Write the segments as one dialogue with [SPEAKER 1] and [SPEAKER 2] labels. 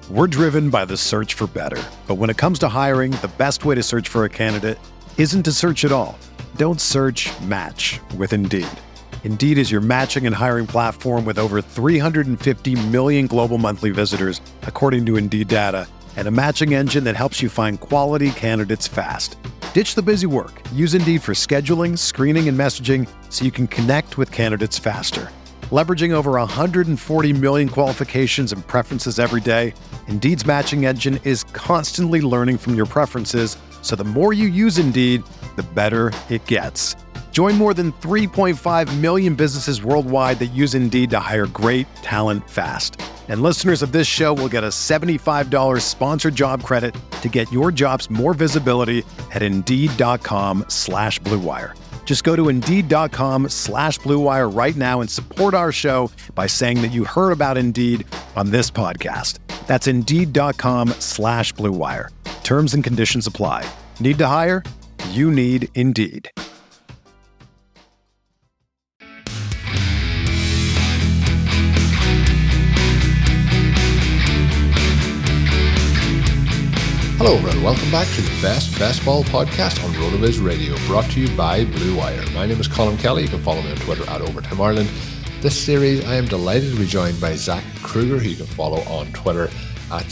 [SPEAKER 1] We're driven by the search for better. But when it comes to hiring, the best way to search for a candidate isn't to search at all. Don't search, match with Indeed. Indeed is your matching and hiring platform with over 350 million global monthly visitors, according to Indeed data, and a matching engine that helps you find quality candidates fast. Ditch the busy work. Use Indeed for scheduling, screening, and messaging so you can connect with candidates faster. Leveraging over 140 million qualifications and preferences every day, Indeed's matching engine is constantly learning from your preferences, so the more you use Indeed, the better it gets. Join more than 3.5 million businesses worldwide that use Indeed to hire great talent fast. And listeners of this show will get a $75 sponsored job credit to get your jobs more visibility at Indeed.com/Blue Wire. Just go to Indeed.com/Blue Wire right now and support our show by saying that you heard about Indeed on this podcast. That's Indeed.com/Blue Wire. Terms and conditions apply. Need to hire? You need Indeed.
[SPEAKER 2] Hello everyone, welcome back to the Best Ball podcast on RotoViz Radio, brought to you by Blue Wire. My name is Colin Kelly. You can follow me on Twitter at Overtime Ireland. This series, I am delighted to be joined by Zach Kruger, who you can follow on Twitter at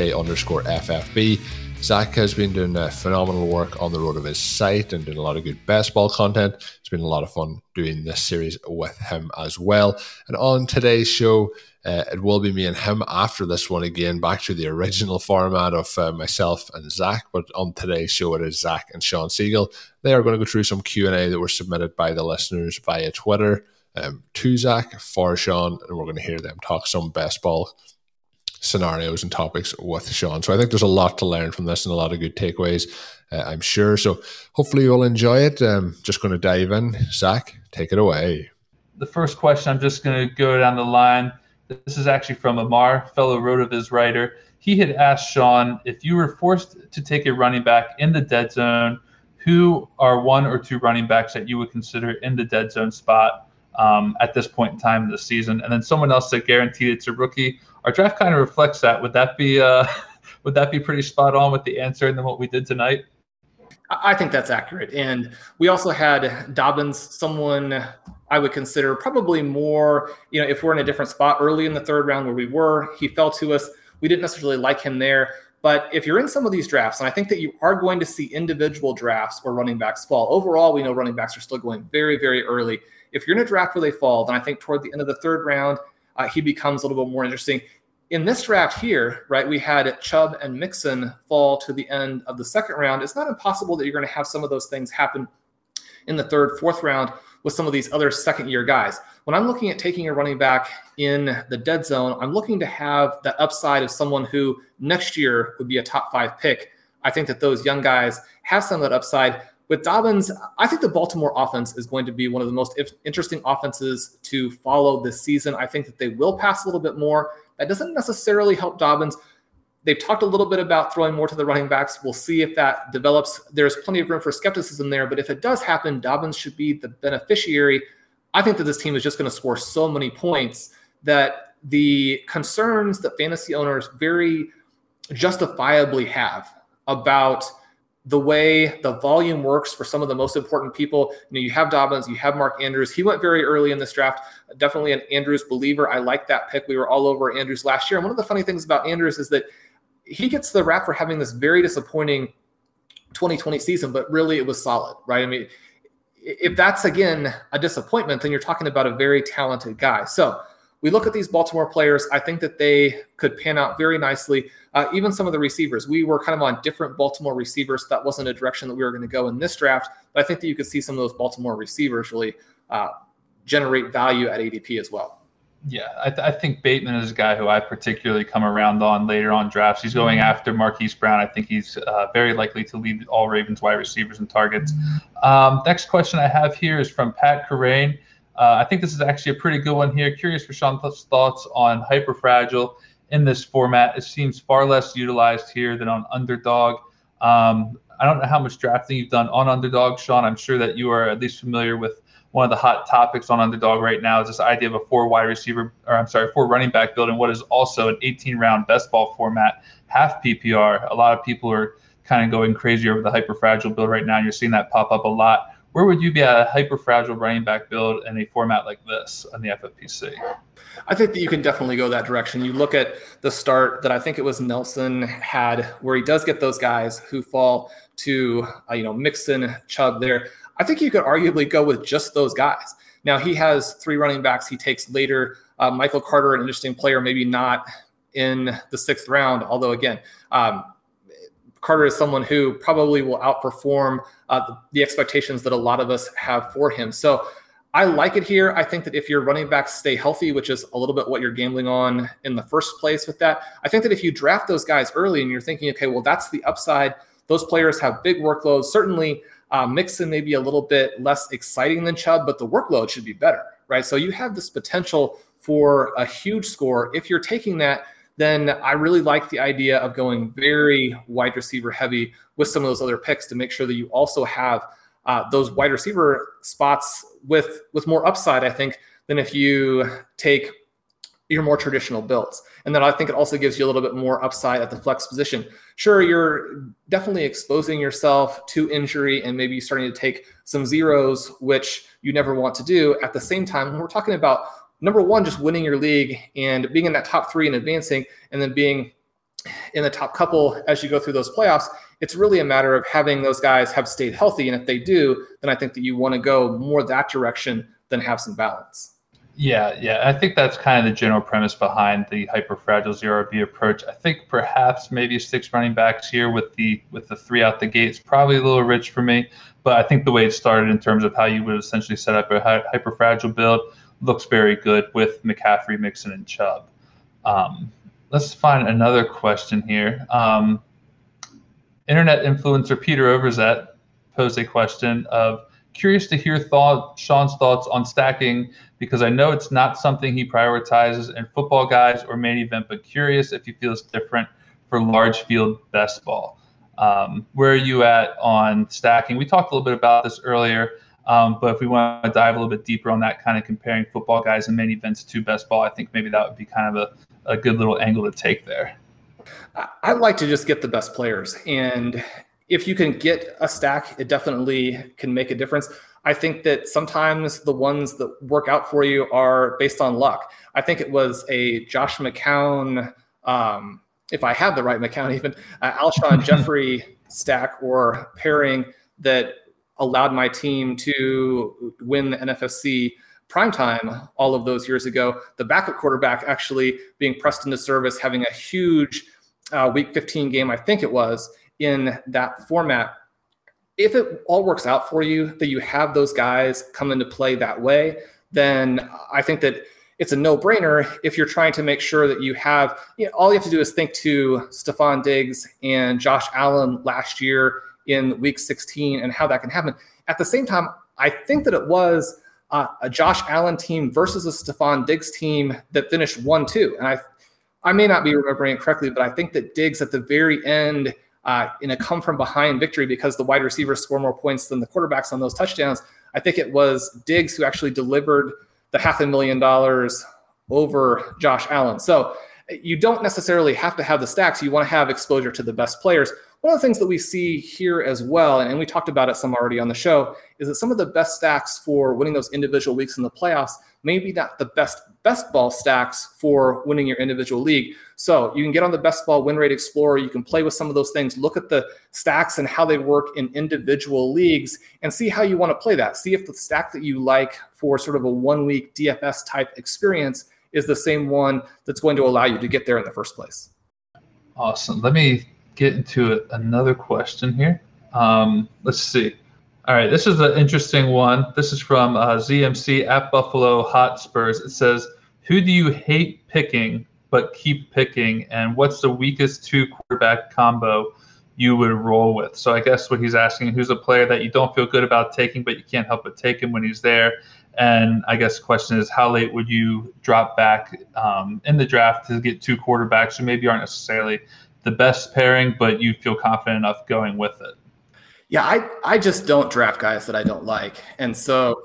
[SPEAKER 2] ZK_FFB. Zach has been doing phenomenal work on the RotoViz site and doing a lot of good best ball content. It's been a lot of fun doing this series with him as well. And on today's show, it will be me and him after this one again, back to the original format of myself and Zach. But on today's show, it is Zach and Sean Siegel. They are going to go through some Q&A that were submitted by the listeners via Twitter to Zach for Sean, and we're going to hear them talk some best ball scenarios and topics with Sean. So I think there's a lot to learn from this and a lot of good takeaways, I'm sure. So hopefully you'll enjoy it. Just going to dive in. Zach, take it away.
[SPEAKER 3] The first question, I'm just going to go down the line. This is actually from Amar, fellow RotoViz writer. He had asked Sean, if you were forced to take a running back in the dead zone, who are one or two running backs that you would consider in the dead zone spot at this point in time in the season? And then someone else said guaranteed it's a rookie. Our draft kind of reflects that. Would that be pretty spot on with the answer and then what we did tonight?
[SPEAKER 4] I think that's accurate. And we also had Dobbins, someone I would consider probably more, if we're in a different spot early in the third round where we were, he fell to us. We didn't necessarily like him there. But if you're in some of these drafts, and I think that you are going to see individual drafts where running backs fall. Overall, we know running backs are still going very, very early. If you're in a draft where they fall, then I think toward the end of the third round, he becomes a little bit more interesting. In this draft here, right, we had Chubb and Mixon fall to the end of the second round. It's not impossible that you're going to have some of those things happen in the third, fourth round with some of these other second-year guys. When I'm looking at taking a running back in the dead zone, I'm looking to have that upside of someone who next year would be a top 5 pick. I think that those young guys have some of that upside. With Dobbins, I think the Baltimore offense is going to be one of the most interesting offenses to follow this season. I think that they will pass a little bit more. That doesn't necessarily help Dobbins. They've talked a little bit about throwing more to the running backs. We'll see if that develops. There's plenty of room for skepticism there, but if it does happen, Dobbins should be the beneficiary. I think that this team is just going to score so many points that the concerns that fantasy owners very justifiably have about the way the volume works for some of the most important people. You have Dobbins, you have Mark Andrews. He went very early in this draft. Definitely an Andrews believer. I like that pick. We were all over Andrews last year. And one of the funny things about Andrews is that he gets the rap for having this very disappointing 2020 season, but really it was solid, right? I mean, if that's, again, a disappointment, then you're talking about a very talented guy. So we look at these Baltimore players. I think that they could pan out very nicely. Even some of the receivers, we were kind of on different Baltimore receivers. That wasn't a direction that we were going to go in this draft. But I think that you could see some of those Baltimore receivers really generate value at ADP as well.
[SPEAKER 3] Yeah, I think Bateman is a guy who I particularly come around on later on drafts. He's going after Marquise Brown. I think he's very likely to lead all Ravens wide receivers and targets. Next question I have here is from Pat Corain. I think this is actually a pretty good one here. Curious for Sean's thoughts on Hyperfragile in this format. It seems far less utilized here than on Underdog. I don't know how much drafting you've done on Underdog, Sean. I'm sure that you are at least familiar with one of the hot topics on Underdog right now is this idea of a four running back build in what is also an 18-round best ball format, half PPR. A lot of people are kind of going crazy over the hyperfragile build right now, and you're seeing that pop up a lot. Where would you be at a hyperfragile running back build in a format like this on the FFPC?
[SPEAKER 4] I think that you can definitely go that direction. You look at the start that I think it was Nelson had, where he does get those guys who fall to, Mixon, Chubb there. I think you could arguably go with just those guys. Now, he has 3 running backs he takes later. Michael Carter, an interesting player, maybe not in the 6th round, although, again, Carter is someone who probably will outperform the expectations that a lot of us have for him. So I like it here. I think that if your running backs stay healthy, which is a little bit what you're gambling on in the first place with that, I think that if you draft those guys early and you're thinking, okay, well, that's the upside. Those players have big workloads. Certainly, Mixon may be a little bit less exciting than Chubb, but the workload should be better, right? So you have this potential for a huge score. If you're taking that, then I really like the idea of going very wide receiver heavy with some of those other picks to make sure that you also have those wide receiver spots with more upside, I think, than if you take your more traditional builds. And then I think it also gives you a little bit more upside at the flex position. Sure, you're definitely exposing yourself to injury and maybe starting to take some zeros, which you never want to do. At the same time, when we're talking about, number one, just winning your league and being in that top 3 and advancing, and then being in the top couple as you go through those playoffs, it's really a matter of having those guys have stayed healthy. And if they do, then I think that you want to go more that direction than have some balance.
[SPEAKER 3] Yeah. I think that's kind of the general premise behind the hyperfragile ZRB approach. I think perhaps maybe 6 running backs here with the 3 out the gate is probably a little rich for me. But I think the way it started in terms of how you would essentially set up a hyperfragile build looks very good with McCaffrey, Mixon, and Chubb. Let's find another question here. Internet influencer Peter Overzet posed a question of, curious to hear Sean's thoughts on stacking, because I know it's not something he prioritizes in football guys or main event, but curious if he feels different for large field best ball. Where are you at on stacking? We talked a little bit about this earlier, but if we want to dive a little bit deeper on that, kind of comparing football guys and main events to best ball, I think maybe that would be kind of a good little angle to take there.
[SPEAKER 4] I'd like to just get the best players. And if you can get a stack, it definitely can make a difference. I think that sometimes the ones that work out for you are based on luck. I think it was a Josh McCown, if I have the right McCown even, Alshon Jeffrey stack or pairing that allowed my team to win the NFFC primetime all of those years ago. The backup quarterback actually being pressed into service, having a huge Week 15 game, I think it was, in that format. If it all works out for you, that you have those guys come into play that way, then I think that it's a no-brainer if you're trying to make sure that you have, all you have to do is think to Stephon Diggs and Josh Allen last year in Week 16 and how that can happen. At the same time, I think that it was a Josh Allen team versus a Stephon Diggs team that finished 1-2. And I may not be remembering it correctly, but I think that Diggs at the very end in a come-from-behind victory, because the wide receivers score more points than the quarterbacks on those touchdowns, I think it was Diggs who actually delivered the $500,000 over Josh Allen. So you don't necessarily have to have the stacks. You want to have exposure to the best players. One of the things that we see here as well, and we talked about it some already on the show, is that some of the best stacks for winning those individual weeks in the playoffs may be not the best ball stacks for winning your individual league. So you can get on the Best Ball Win Rate Explorer. You can play with some of those things, look at the stacks and how they work in individual leagues, and see how you want to play that. See if the stack that you like for sort of a 1-week DFS type experience is the same one that's going to allow you to get there in the first place.
[SPEAKER 3] Awesome. Let me get into another question here. Let's see. All right, this is an interesting one. This is from ZMC at Buffalo Hotspurs. It says, who do you hate picking but keep picking, and what's the weakest 2 quarterback combo you would roll with? So I guess what he's asking, who's a player that you don't feel good about taking, but you can't help but take him when he's there? And I guess the question is, how late would you drop back in the draft to get 2 quarterbacks who maybe aren't necessarily the best pairing, but you feel confident enough going with it?
[SPEAKER 4] Yeah, I just don't draft guys that I don't like. And so,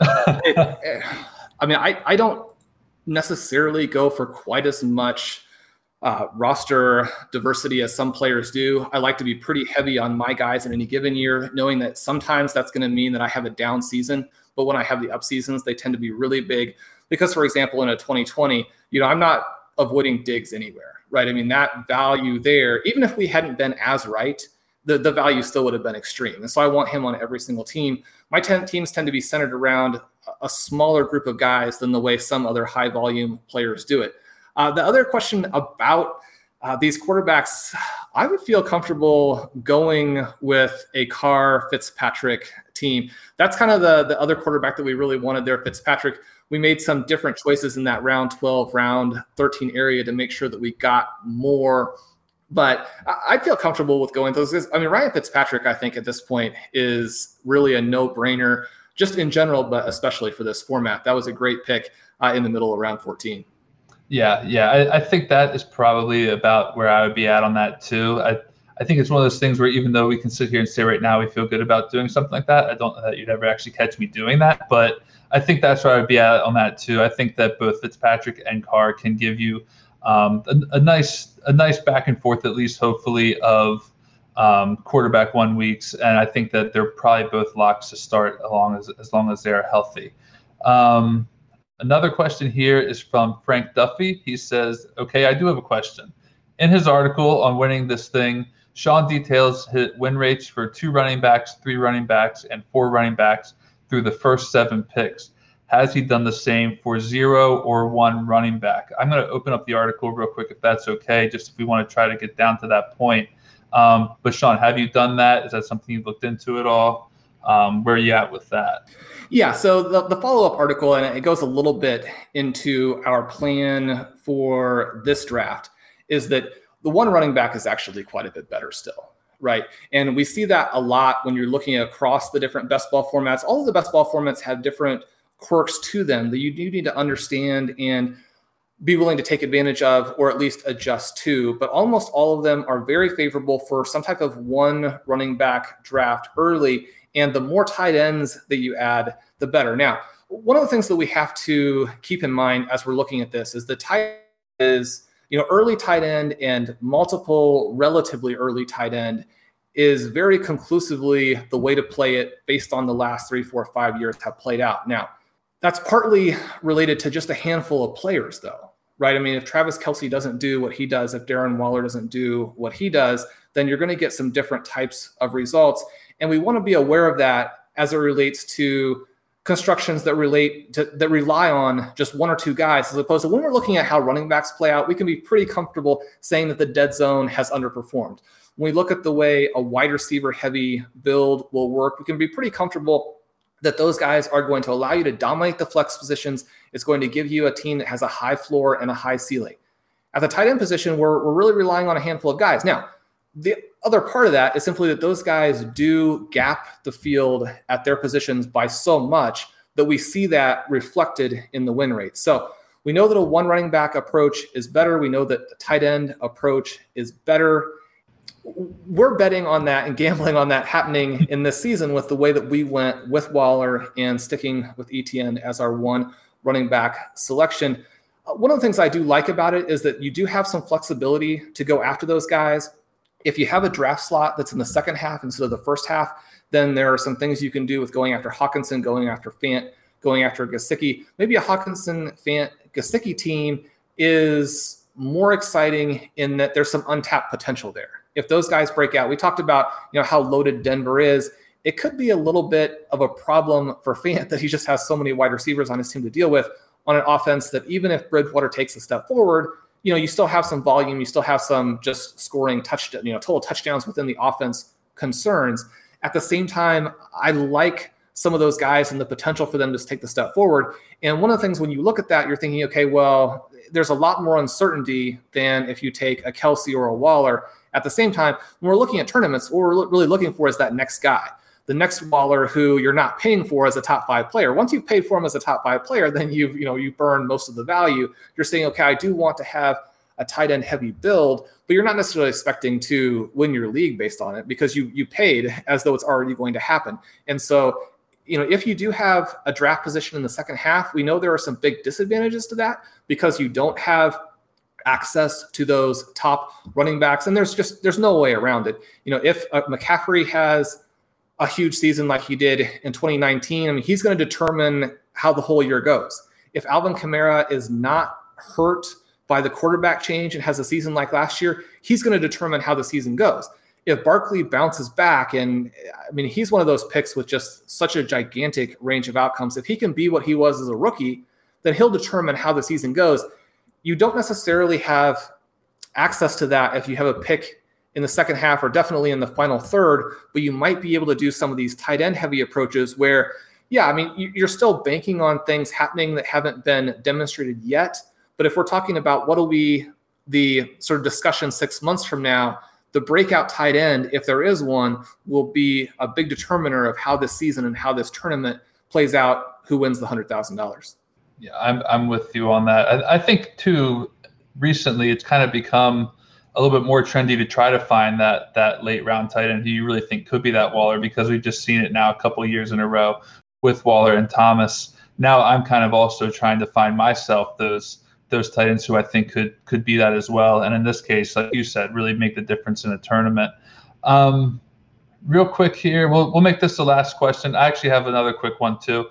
[SPEAKER 4] I don't necessarily go for quite as much roster diversity as some players do. I like to be pretty heavy on my guys in any given year, knowing that sometimes that's going to mean that I have a down season. But when I have the up seasons, they tend to be really big. Because, for example, in a 2020, I'm not avoiding Diggs anywhere, right? I mean, that value there, even if we hadn't been as right, the value still would have been extreme. And so I want him on every single team. My teams tend to be centered around a smaller group of guys than the way some other high volume players do it. The other question about these quarterbacks, I would feel comfortable going with a Carr Fitzpatrick team. That's kind of the other quarterback that we really wanted there, Fitzpatrick. We made some different choices in that round 12, round 13 area to make sure that we got more. But I feel comfortable with going those guys. I mean, Ryan Fitzpatrick, I think at this point is really a no-brainer, just in general, but especially for this format. That was a great pick in the middle of round 14.
[SPEAKER 3] Yeah. I think that is probably about where I would be at on that too. I think it's one of those things where even though we can sit here and say right now we feel good about doing something like that, I don't know that you'd ever actually catch me doing that. But I think that's where I would be at on that too. I think that both Fitzpatrick and Carr can give you a nice back and forth, at least hopefully, of quarterback 1 weeks. And I think that they're probably both locks to start as long as they're healthy. Another question here is from Frank Duffy. He says, okay, I do have a question. In his article on winning this thing, Sean details his win rates for 2 running backs, 3 running backs, and 4 running backs through the first 7 picks. Has he done the same for 0 or 1 running back? I'm going to open up the article real quick if that's okay, just if we want to try to get down to that point. But Sean, have you done that? Is that something you've looked into at all? Where are you at with that?
[SPEAKER 4] Yeah, so the follow-up article, and it goes a little bit into our plan for this draft, is that the 1 running back is actually quite a bit better still, right? And we see that a lot when you're looking across the different best ball formats. All of the best ball formats have different quirks to them that you do need to understand and be willing to take advantage of, or at least adjust to. But almost all of them are very favorable for some type of 1 running back draft early. And the more tight ends that you add, the better. Now, one of the things that we have to keep in mind as we're looking at this is the tight is, early tight end and multiple relatively early tight end is very conclusively the way to play it based on the last 3, 4, 5 years have played out. Now, that's partly related to just a handful of players, though, right? I mean, if Travis Kelce doesn't do what he does, if Darren Waller doesn't do what he does, then you're going to get some different types of results. And we want to be aware of that as it relates to constructions that rely on just 1 or 2 guys, as opposed to when we're looking at how running backs play out, we can be pretty comfortable saying that the dead zone has underperformed. When we look at the way a wide receiver heavy build will work, we can be pretty comfortable that those guys are going to allow you to dominate the flex positions. It's going to give you a team that has a high floor and a high ceiling. At the tight end position, we're really relying on a handful of guys. Now, the other part of that is simply that those guys do gap the field at their positions by so much that we see that reflected in the win rate. So we know that a 1 running back approach is better. We know that the tight end approach is better. We're betting on that and gambling on that happening in this season with the way that we went with Waller and sticking with Etienne as our 1 running back selection. One of the things I do like about it is that you do have some flexibility to go after those guys. If you have a draft slot that's in the second half instead of the first half, then there are some things you can do with going after Hockenson, going after Fant, going after Gesicki. Maybe a Hockenson, Fant, Gesicki team is more exciting in that there's some untapped potential there. If those guys break out, we talked about how loaded Denver is. It could be a little bit of a problem for Fant that he just has so many wide receivers on his team to deal with on an offense that even if Bridgewater takes a step forward, you still have some volume, you still have some just scoring total touchdowns within the offense concerns. At the same time, I like some of those guys and the potential for them to take the step forward. And one of the things when you look at that, you're thinking, okay, well, there's a lot more uncertainty than if you take a Kelce or a Waller. At the same time, when we're looking at tournaments, what we're really looking for is that next guy, the next Waller who you're not paying for as a top 5 player. Once you've paid for him as a top 5 player, then you burn most of the value. You're saying, okay, I do want to have a tight end heavy build, but you're not necessarily expecting to win your league based on it because you paid as though it's already going to happen. And so, if you do have a draft position in the second half, we know there are some big disadvantages to that because you don't have access to those top running backs. And there's no way around it. If McCaffrey has a huge season like he did in 2019, he's going to determine how the whole year goes. If Alvin Kamara is not hurt by the quarterback change and has a season like last year, he's going to determine how the season goes. If Barkley bounces back, and he's one of those picks with just such a gigantic range of outcomes. If he can be what he was as a rookie, then he'll determine how the season goes. You don't necessarily have access to that if you have a pick in the second half or definitely in the final third, but you might be able to do some of these tight end heavy approaches where, you're still banking on things happening that haven't been demonstrated yet. But if we're talking about what'll be the sort of discussion 6 months from now, the breakout tight end, if there is one, will be a big determiner of how this season and how this tournament plays out, who wins the $100,000.
[SPEAKER 3] Yeah, I'm with you on that. I think, too, recently it's kind of become a little bit more trendy to try to find that late round tight end who you really think could be that Waller, because we've just seen it now a couple of years in a row with Waller and Thomas. Now I'm kind of also trying to find myself those tight ends who I think could be that as well. And in this case, like you said, really make the difference in a tournament. Real quick here, we'll make this the last question. I actually have another quick one too.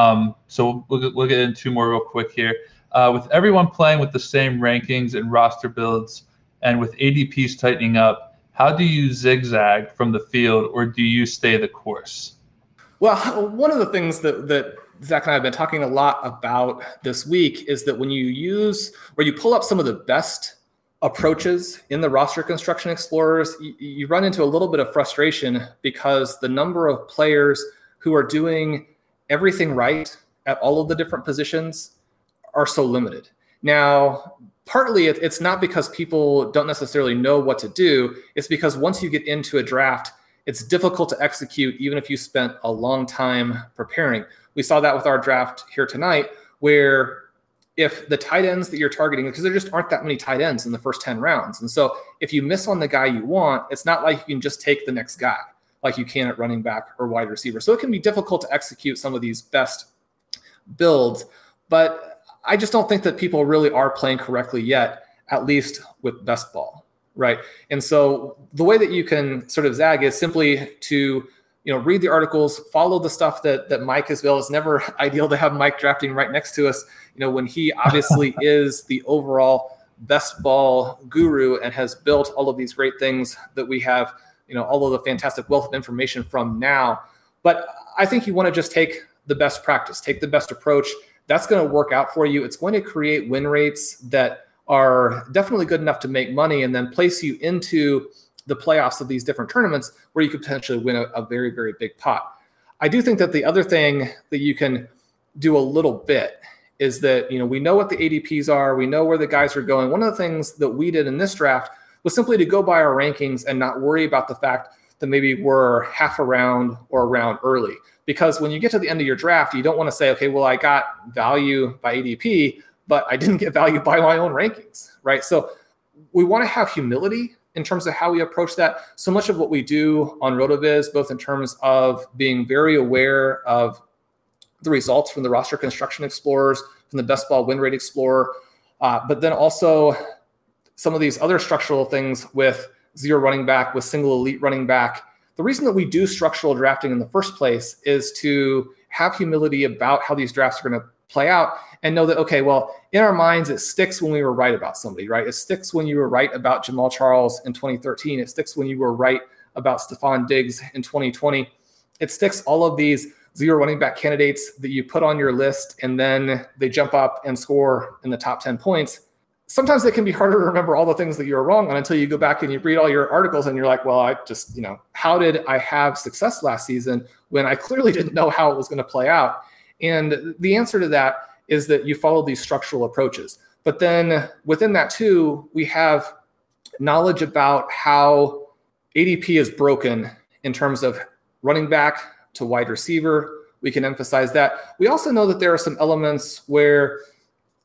[SPEAKER 3] So we'll get into two more real quick here. With everyone playing with the same rankings and roster builds, and with ADPs tightening up, how do you zigzag from the field, or do you stay the course?
[SPEAKER 4] Well, one of the things that Zach and I have been talking a lot about this week is that when you use or you pull up some of the best approaches in the roster construction explorers, you run into a little bit of frustration because the number of players who are doing everything right at all of the different positions are so limited. Now, partly it's not because people don't necessarily know what to do. It's because once you get into a draft, it's difficult to execute even if you spent a long time preparing. We saw that with our draft here tonight, where if the tight ends that you're targeting, because there just aren't that many tight ends in the first 10 rounds. And so if you miss on the guy you want, it's not like you can just take the next guy like you can at running back or wide receiver. So it can be difficult to execute some of these best builds, but I just don't think that people really are playing correctly yet, at least with best ball, right? And so the way that you can sort of zag is simply to read the articles, follow the stuff that Mike has built. It's never ideal to have Mike drafting right next to us, when he obviously is the overall best ball guru and has built all of these great things that we have, all of the fantastic wealth of information from now. But I think you want to just take the best practice, take the best approach. That's going to work out for you. It's going to create win rates that are definitely good enough to make money and then place you into the playoffs of these different tournaments where you could potentially win a very, very big pot. I do think that the other thing that you can do a little bit is that, we know what the ADPs are. We know where the guys are going. One of the things that we did in this draft was simply to go by our rankings and not worry about the fact that maybe we're half a round or a round early. Because when you get to the end of your draft, you don't want to say, okay, well, I got value by ADP, but I didn't get value by my own rankings, right? So we want to have humility in terms of how we approach that. So much of what we do on RotoViz, both in terms of being very aware of the results from the roster construction explorers, from the best ball win rate explorer, but then also some of these other structural things with zero running back, with single elite running back. The reason that we do structural drafting in the first place is to have humility about how these drafts are going to play out and know that, okay, well, in our minds, it sticks when we were right about somebody, right? It sticks when you were right about Jamal Charles in 2013. It sticks when you were right about Stephon Diggs in 2020. It sticks all of these zero running back candidates that you put on your list and then they jump up and score in the top 10 points. Sometimes it can be harder to remember all the things that you were wrong on until you go back and you read all your articles and you're like, well, I just, how did I have success last season when I clearly didn't know how it was going to play out? And the answer to that is that you follow these structural approaches. But then within that too, we have knowledge about how ADP is broken in terms of running back to wide receiver. We can emphasize that. We also know that there are some elements where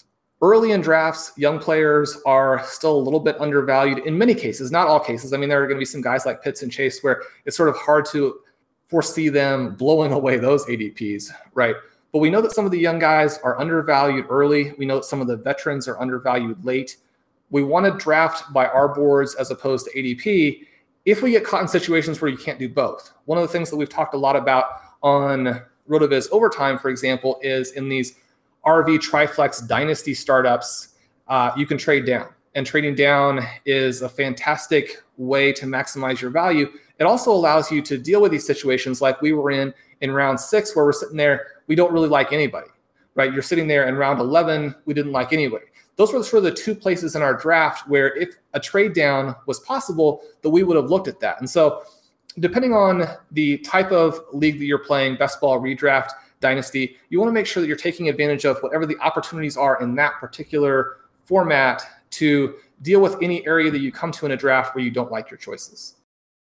[SPEAKER 4] early in drafts, young players are still a little bit undervalued in many cases, not all cases. I mean, there are going to be some guys like Pitts and Chase where it's sort of hard to foresee them blowing away those ADPs, right? But we know that some of the young guys are undervalued early. We know that some of the veterans are undervalued late. We want to draft by our boards as opposed to ADP if we get caught in situations where you can't do both. One of the things that we've talked a lot about on RotoViz Overtime, for example, is in these RV Triflex dynasty startups, you can trade down. And trading down is a fantastic way to maximize your value. It also allows you to deal with these situations like we were in round 6, where we're sitting there, we don't really like anybody, right? You're sitting there in round 11, we didn't like anybody. Those were sort of the two places in our draft where if a trade down was possible, that we would have looked at that. And so depending on the type of league that you're playing, best ball, redraft, dynasty, you want to make sure that you're taking advantage of whatever the opportunities are in that particular format to deal with any area that you come to in a draft where you don't like your choices.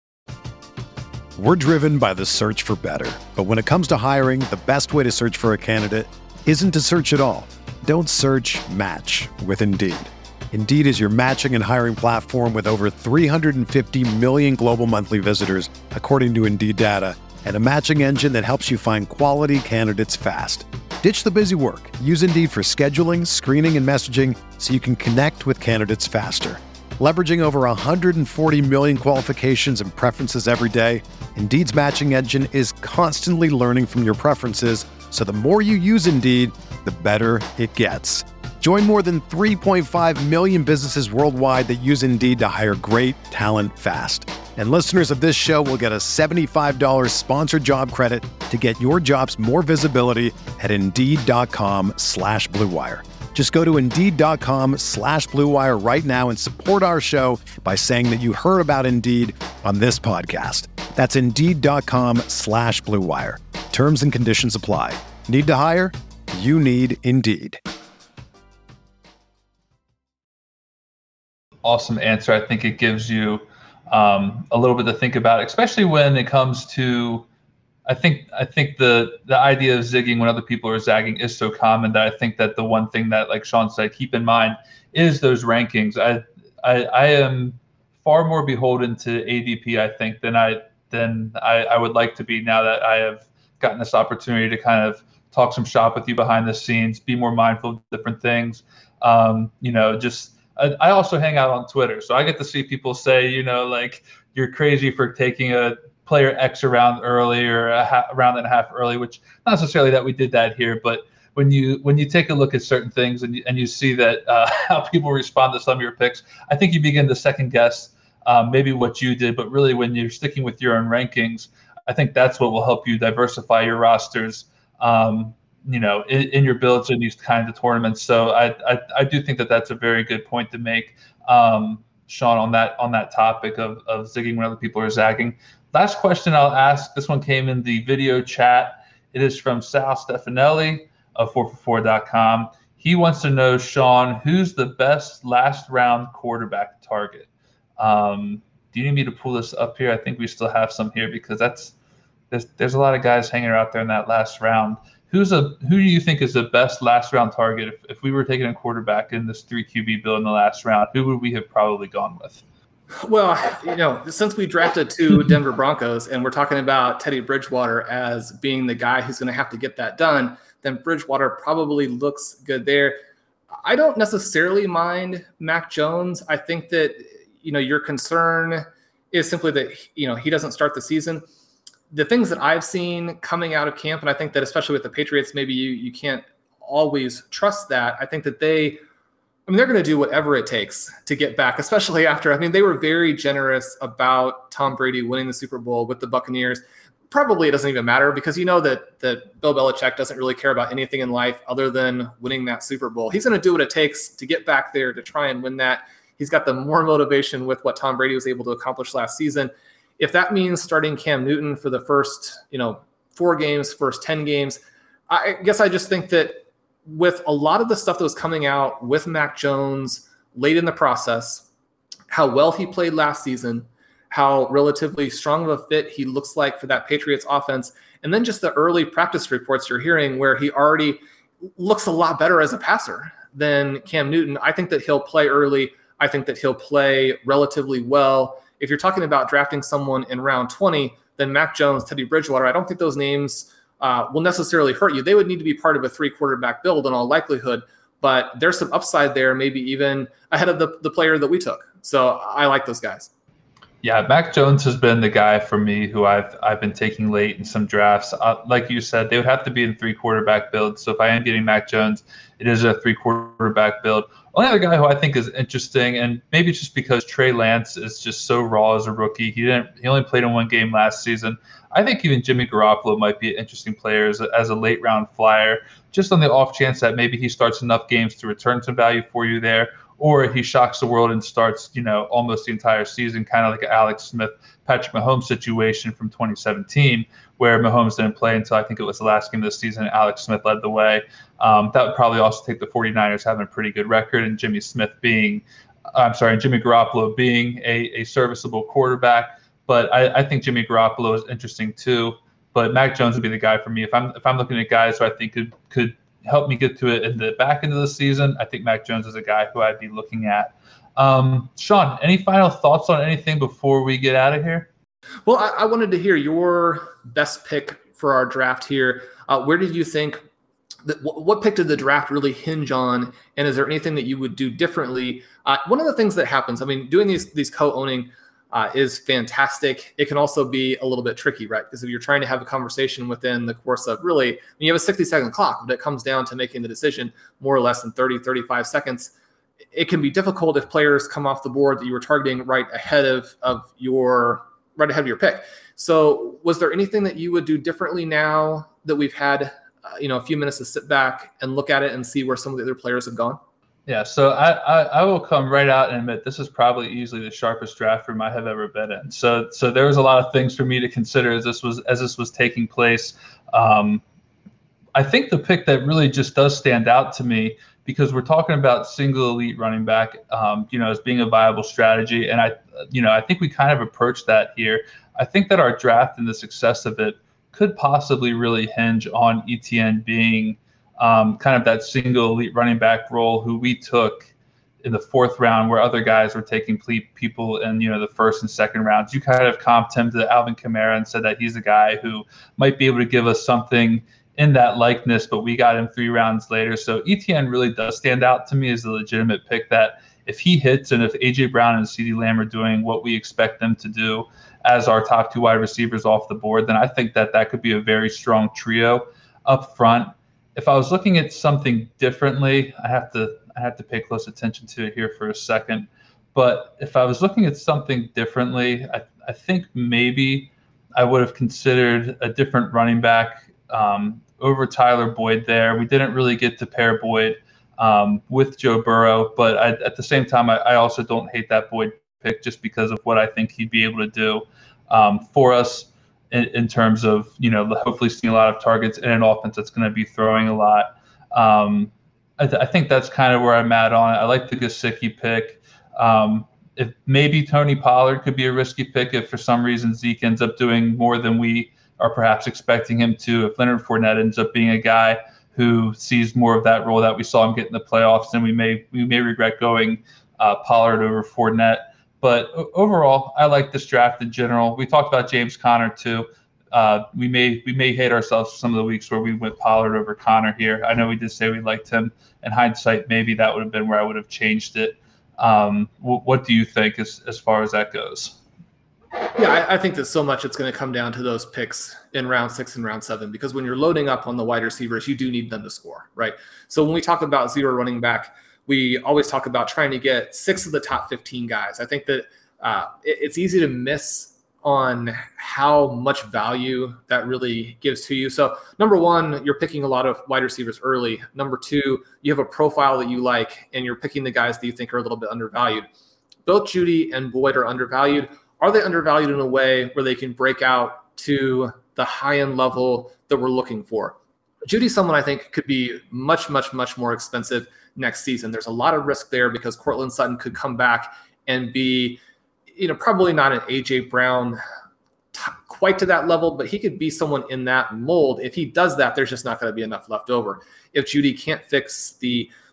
[SPEAKER 1] We're driven by the search for better. But when it comes to hiring, the best way to search for a candidate isn't to search at all. Don't search, match with Indeed. Indeed is your matching and hiring platform with over 350 million global monthly visitors, according to Indeed data, and a matching engine that helps you find quality candidates fast. Ditch the busy work. Use Indeed for scheduling, screening, and messaging so you can connect with candidates faster. Leveraging over 140 million qualifications and preferences every day, Indeed's matching engine is constantly learning from your preferences, so the more you use Indeed, the better it gets. Join more than 3.5 million businesses worldwide that use Indeed to hire great talent fast. And listeners of this show will get a $75 sponsored job credit to get your jobs more visibility at Indeed.com/Blue Wire. Just go to Indeed.com/Blue Wire right now and support our show by saying that you heard about Indeed on this podcast. That's Indeed.com/Blue Wire. Terms and conditions apply. Need to hire? You need Indeed.
[SPEAKER 3] Awesome answer. I think it gives you a little bit to think about, especially when it comes to, I think the idea of zigging when other people are zagging is so common that I think that the one thing that, like Sean said, keep in mind is those rankings. I am far more beholden to ADP, I think, than I would like to be now that I have gotten this opportunity to kind of talk some shop with you behind the scenes, be more mindful of different things. I also hang out on Twitter, so I get to see people say, like, you're crazy for taking a player X around early or a round and a half early, which not necessarily that we did that here, but when you take a look at certain things and you see that how people respond to some of your picks, I think you begin to second guess maybe what you did, but really when you're sticking with your own rankings, I think that's what will help you diversify your rosters, in your builds in these kinds of tournaments. So I do think that that's a very good point to make, Sean, on that topic of zigging when other people are zagging. Last question I'll ask. This one came in the video chat. It is from Sal Stefanelli of 4for4.com. He wants to know, Sean, who's the best last round quarterback target? Do you need me to pull this up here? I think we still have some here because there's a lot of guys hanging out there in that last round. Who do you think is the best last round target? If we were taking a quarterback in this 3 QB build in the last round, who would we have probably gone with?
[SPEAKER 4] Well, since we drafted 2 Denver Broncos and we're talking about Teddy Bridgewater as being the guy who's going to have to get that done, then Bridgewater probably looks good there. I don't necessarily mind Mac Jones. I think that, your concern is simply that, he doesn't start the season. The things that I've seen coming out of camp, and I think that especially with the Patriots, maybe you can't always trust that. I think that they're going to do whatever it takes to get back, especially after, they were very generous about Tom Brady winning the Super Bowl with the Buccaneers. Probably it doesn't even matter because that Bill Belichick doesn't really care about anything in life other than winning that Super Bowl. He's going to do what it takes to get back there to try and win that. He's got the more motivation with what Tom Brady was able to accomplish last season. If that means starting Cam Newton for the first, 4 games, first 10 games, I guess I just think that with a lot of the stuff that was coming out with Mac Jones late in the process, how well he played last season, how relatively strong of a fit he looks like for that Patriots offense, and then just the early practice reports you're hearing where he already looks a lot better as a passer than Cam Newton. I think that he'll play early. I think that he'll play relatively well. If you're talking about drafting someone in round 20, then Mac Jones, Teddy Bridgewater, I don't think those names will necessarily hurt you. They would need to be part of a 3-quarterback build in all likelihood, but there's some upside there, maybe even ahead of the player that we took. So I like those guys.
[SPEAKER 3] Yeah, Mac Jones has been the guy for me who I've been taking late in some drafts. Like you said, they would have to be in 3-quarterback builds. So if I am getting Mac Jones, it is a 3-quarterback build. Only other guy who I think is interesting, and maybe just because Trey Lance is just so raw as a rookie, he only played in one game last season. I think even Jimmy Garoppolo might be an interesting player as a late round flyer, just on the off chance that maybe he starts enough games to return some value for you there, or he shocks the world and starts, almost the entire season, kind of like an Alex Smith, Patrick Mahomes situation from 2017, where Mahomes didn't play until I think it was the last game of the season. Alex Smith led the way. That would probably also take the 49ers having a pretty good record, and Jimmy Garoppolo being a serviceable quarterback. But I think Jimmy Garoppolo is interesting too. But Mac Jones would be the guy for me if I'm looking at guys who I think could help me get to it in the back end of the season. I think Mac Jones is a guy who I'd be looking at. Sean, any final thoughts on anything before we get out of here?
[SPEAKER 4] Well, I wanted to hear your best pick for our draft here. Where did you think what pick did the draft really hinge on? And is there anything that you would do differently? One of the things that happens, doing these co-owning is fantastic. It can also be a little bit tricky, right? Because if you're trying to have a conversation within the course of really, you have a 60-second clock, but it comes down to making the decision more or less in 30, 35 seconds. It can be difficult if players come off the board that you were targeting right ahead of your pick. So was there anything that you would do differently now that we've had, a few minutes to sit back and look at it and see where some of the other players have gone?
[SPEAKER 3] Yeah, so I will come right out and admit this is probably easily the sharpest draft room I have ever been in. So there was a lot of things for me to consider as this was taking place. I think the pick that really just does stand out to me, because we're talking about single elite running back, as being a viable strategy, and I think we kind of approached that here. I think that our draft and the success of it could possibly really hinge on Etienne being kind of that single elite running back role who we took in the 4th round, where other guys were taking people in the 1st and 2nd rounds. You kind of comped him to Alvin Kamara and said that he's a guy who might be able to give us something in that likeness, but we got him 3 rounds later. So Etienne really does stand out to me as a legitimate pick that if he hits, and if A.J. Brown and CeeDee Lamb are doing what we expect them to do as our top 2 wide receivers off the board, then I think that could be a very strong trio up front. If I was looking at something differently, I have to pay close attention to it here for a second. But if I was looking at something differently, I think maybe I would have considered a different running back over Tyler Boyd there. We didn't really get to pair Boyd with Joe Burrow, but at the same time, I also don't hate that Boyd pick just because of what I think he'd be able to do for us in terms of, hopefully seeing a lot of targets in an offense that's going to be throwing a lot. I think that's kind of where I'm at on it. I like the Gesicki pick. If maybe Tony Pollard could be a risky pick if for some reason Zeke ends up doing more than we are perhaps expecting him to. If Leonard Fournette ends up being a guy who sees more of that role that we saw him get in the playoffs, then we may regret going Pollard over Fournette. But overall, I like this draft in general. We talked about James Conner too. We may hate ourselves some of the weeks where we went Pollard over Conner here. I know we did say we liked him. In hindsight, maybe that would have been where I would have changed it. What do you think as far as that goes?
[SPEAKER 4] Yeah, I think that so much it's going to come down to those picks in round 6 and round 7, because when you're loading up on the wide receivers, you do need them to score, right? So when we talk about zero running back, we always talk about trying to get 6 of the top 15 guys. I think that it's easy to miss on how much value that really gives to you. So number 1, you're picking a lot of wide receivers early. Number 2, you have a profile that you like, and you're picking the guys that you think are a little bit undervalued. Both Jeudy and Boyd are undervalued. Are they undervalued in a way where they can break out to the high-end level that we're looking for? Jeudy's someone I think could be much, much, much more expensive next season. There's a lot of risk there because Courtland Sutton could come back and be, probably not an A.J. Brown quite to that level, but he could be someone in that mold. If he does that, there's just not going to be enough left over. If Jeudy can't fix the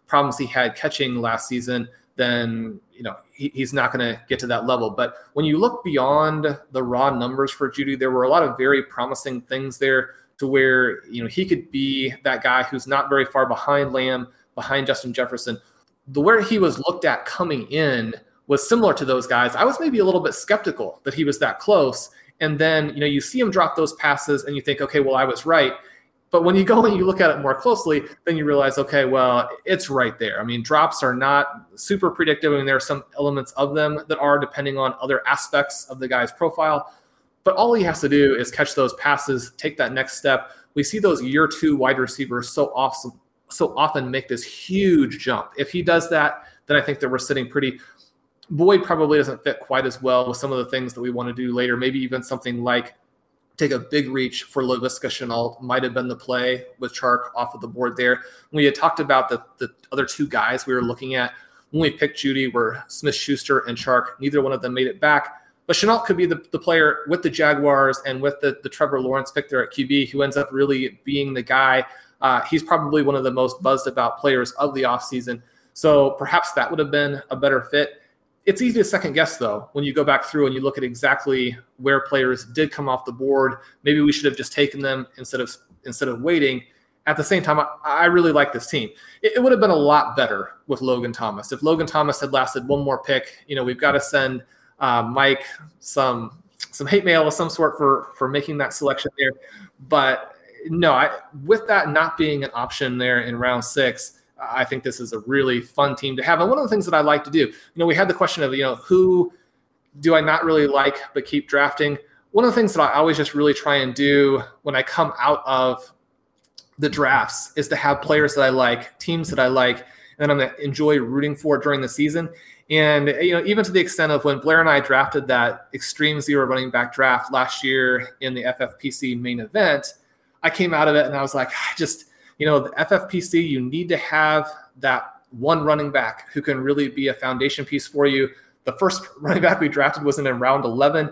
[SPEAKER 4] problems he had catching last season, then he's not going to get to that level. But when you look beyond the raw numbers for Jeudy, there were a lot of very promising things there to where he could be that guy who's not very far behind Lamb, behind Justin Jefferson. The where he was looked at coming in was similar to those guys. I was maybe a little bit skeptical that he was that close. And then you see him drop those passes and you think, okay, well, I was right. But when you go and you look at it more closely, then you realize, okay, well, it's right there. I mean, drops are not super predictive. I mean, there are some elements of them that are, depending on other aspects of the guy's profile. But all he has to do is catch those passes, take that next step. We see those year 2 wide receivers so often make this huge jump. If he does that, then I think that we're sitting pretty. Boyd probably doesn't fit quite as well with some of the things that we want to do later. Maybe even something like take a big reach for Laviska Shenault might have been the play with Chark off of the board there. We had talked about the other 2 guys we were looking at when we picked Jeudy were Smith-Schuster and Chark. Neither one of them made it back. But Shenault could be the player with the Jaguars and with the Trevor Lawrence pick there at QB who ends up really being the guy. He's probably one of the most buzzed about players of the offseason. So perhaps that would have been a better fit. It's easy to second guess, though, when you go back through and you look at exactly where players did come off the board. Maybe we should have just taken them instead of waiting. At the same time, I really like this team. It would have been a lot better with Logan Thomas. If Logan Thomas had lasted one more pick, we've got to send Mike some hate mail of some sort for making that selection there. But no, with that not being an option there in round 6, I think this is a really fun team to have. And one of the things that I like to do, we had the question of, who do I not really like but keep drafting? One of the things that I always just really try and do when I come out of the drafts is to have players that I like, teams that I like, and I'm going to enjoy rooting for during the season. And, even to the extent of when Blair and I drafted that extreme 0 running back draft last year in the FFPC main event, I came out of it and I was like, the FFPC, you need to have that one running back who can really be a foundation piece for you. The first running back we drafted was in round 11.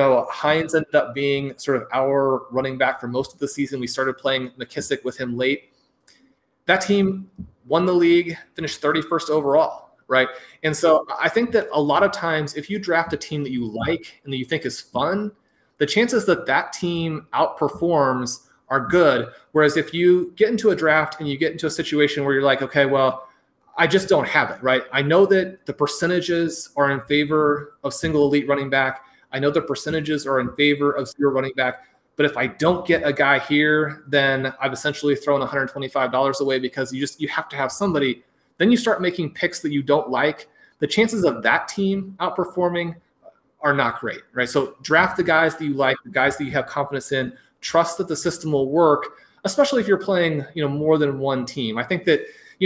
[SPEAKER 4] Hines ended up being sort of our running back for most of the season. We started playing McKissick with him late. That team won the league, finished 31st overall, right? And so I think that a lot of times if you draft a team that you like and that you think is fun, the chances that team outperforms are good. Whereas if you get into a draft and you get into a situation where you're like, okay, well, I just don't have it, right? I know that the percentages are in favor of single elite running back. I know the percentages are in favor of 0 running back. But if I don't get a guy here, then I've essentially thrown $125 away because you have to have somebody. Then you start making picks that you don't like. The chances of that team outperforming are not great, right? So draft the guys that you like, the guys that you have confidence in. Trust that the system will work, especially if you're playing, more than one team. I think that,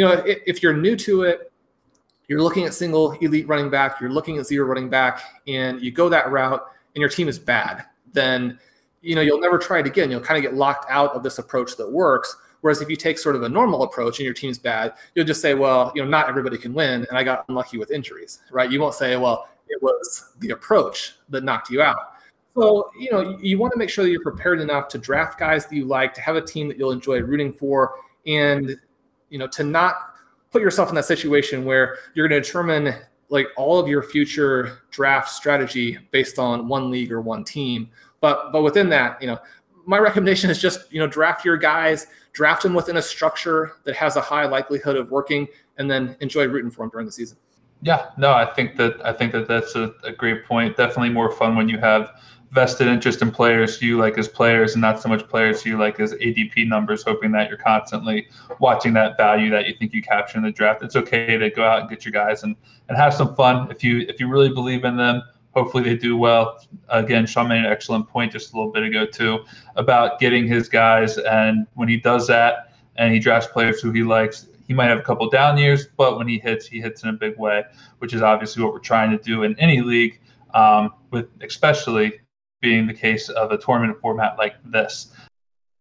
[SPEAKER 4] if you're new to it, you're looking at single elite running back, you're looking at 0 running back, and you go that route and your team is bad, then, you'll never try it again. You'll kind of get locked out of this approach that works. Whereas if you take sort of a normal approach and your team's bad, you'll just say, well, not everybody can win, and I got unlucky with injuries, right? You won't say, well, it was the approach that knocked you out. So, you want to make sure that you're prepared enough to draft guys that you like, to have a team that you'll enjoy rooting for, and, to not put yourself in that situation where you're going to determine like all of your future draft strategy based on one league or one team. But within that, my recommendation is just, draft your guys, draft them within a structure that has a high likelihood of working, and then enjoy rooting for them during the season.
[SPEAKER 3] Yeah, no, I think that that's a great point. Definitely more fun when you have vested interest in players you like as players and not so much players you like as ADP numbers, hoping that you're constantly watching that value that you think you capture in the draft. It's okay to go out and get your guys and have some fun. If you really believe in them, hopefully they do well. Again, Sean made an excellent point just a little bit ago too about getting his guys, and when he does that and he drafts players who he likes, he might have a couple down years, but when he hits in a big way, which is obviously what we're trying to do in any league, with especially being the case of a tournament format like this.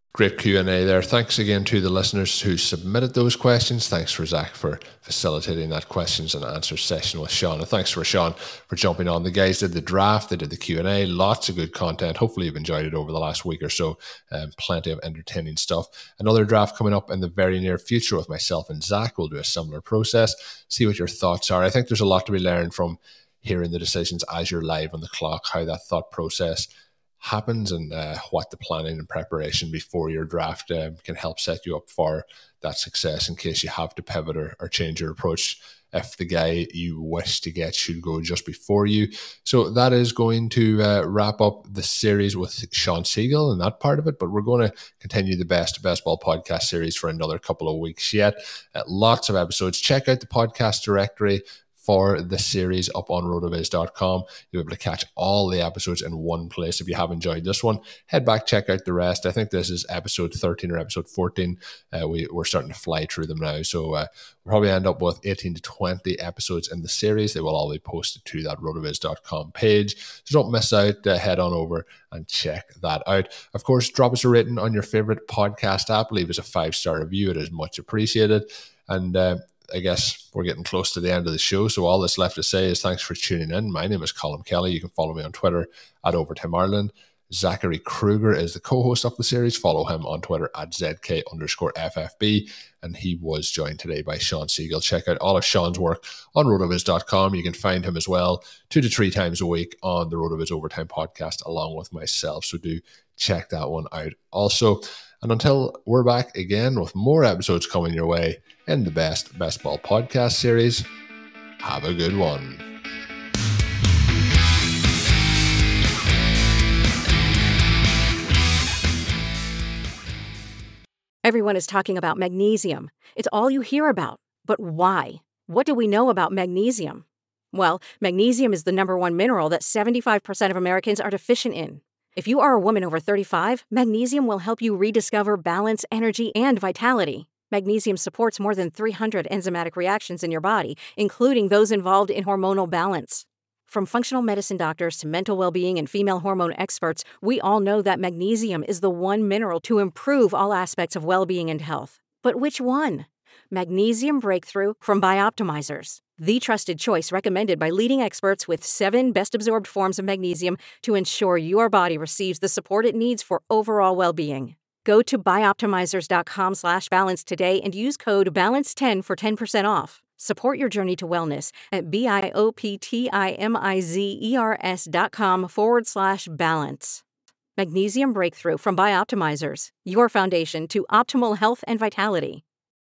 [SPEAKER 2] Great Q&A there. Thanks again to the listeners who submitted those questions. Thanks for Zach for facilitating that questions and answers session with Sean. And thanks for Sean for jumping on. The guys did the draft, they did the Q&A, lots of good content. Hopefully you've enjoyed it over the last week or so. Plenty of entertaining stuff. Another draft coming up in the very near future with myself and Zach. We'll do a similar process, see what your thoughts are. I think there's a lot to be learned from hearing the decisions as you're live on the clock, how that thought process happens, and what the planning and preparation before your draft can help set you up for that success in case you have to pivot or change your approach if the guy you wish to get should go just before you. So that is going to wrap up the series with Shawn Siegele and that part of it, but we're going to continue the Best Ball podcast series for another couple of weeks yet. Lots of episodes. Check out the podcast directory for the series up on rotoviz.com. You'll be able to catch all the episodes in one place. If you have enjoyed this one, head back, check out the rest. I think this is episode 13 or episode 14. We're starting to fly through them now. So we'll probably end up with 18 to 20 episodes in the series. They will all be posted to that rotoviz.com page. So don't miss out. Head on over and check that out. Of course, drop us a rating on your favorite podcast app. Leave us a 5-star review. It is much appreciated. And I guess we're getting close to the end of the show, so all that's left to say is thanks for tuning in. My name is Colm Kelly. You can follow me on Twitter at Overtime Ireland. Zachary Kruger is the co-host of the series. Follow him on Twitter at ZK_FFB. And he was joined today by Shawn Siegele. Check out all of Sean's work on rotoviz.com. You can find him as well 2 to 3 times a week on the Rotoviz Overtime podcast along with myself. So do check that one out also. And until we're back again with more episodes coming your way in the Best Ball podcast series, have a good one.
[SPEAKER 5] Everyone is talking about magnesium. It's all you hear about. But why? What do we know about magnesium? Well, magnesium is the #1 mineral that 75% of Americans are deficient in. If you are a woman over 35, magnesium will help you rediscover balance, energy, and vitality. Magnesium supports more than 300 enzymatic reactions in your body, including those involved in hormonal balance. From functional medicine doctors to mental well-being and female hormone experts, we all know that magnesium is the one mineral to improve all aspects of well-being and health. But which one? Magnesium Breakthrough from Bioptimizers, the trusted choice recommended by leading experts with 7 best-absorbed forms of magnesium to ensure your body receives the support it needs for overall well-being. Go to bioptimizers.com/balance today and use code BALANCE10 for 10% off. Support your journey to wellness at bioptimizers.com/balance. Magnesium Breakthrough from Bioptimizers, your foundation to optimal health and vitality.